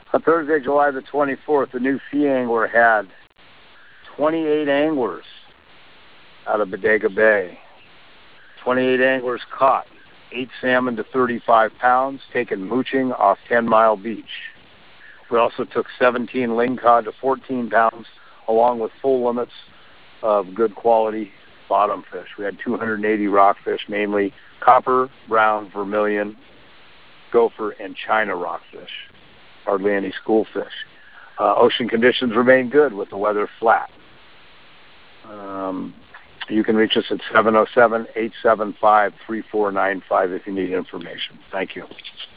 On Thursday, July the 24th, the new Sea Angler had 28 anglers out of Bodega Bay. 28 anglers caught 8 salmon to 35 pounds, taken mooching off 10 Mile Beach. We also took 17 lingcod to 14 pounds, along with full limits of good quality bottom fish. We had 280 rockfish, mainly copper, brown, vermilion, gopher, and China rockfish. Hardly any schoolfish. Ocean conditions remain good with the weather flat. You can reach us at 707-875-3495 if you need information. Thank you.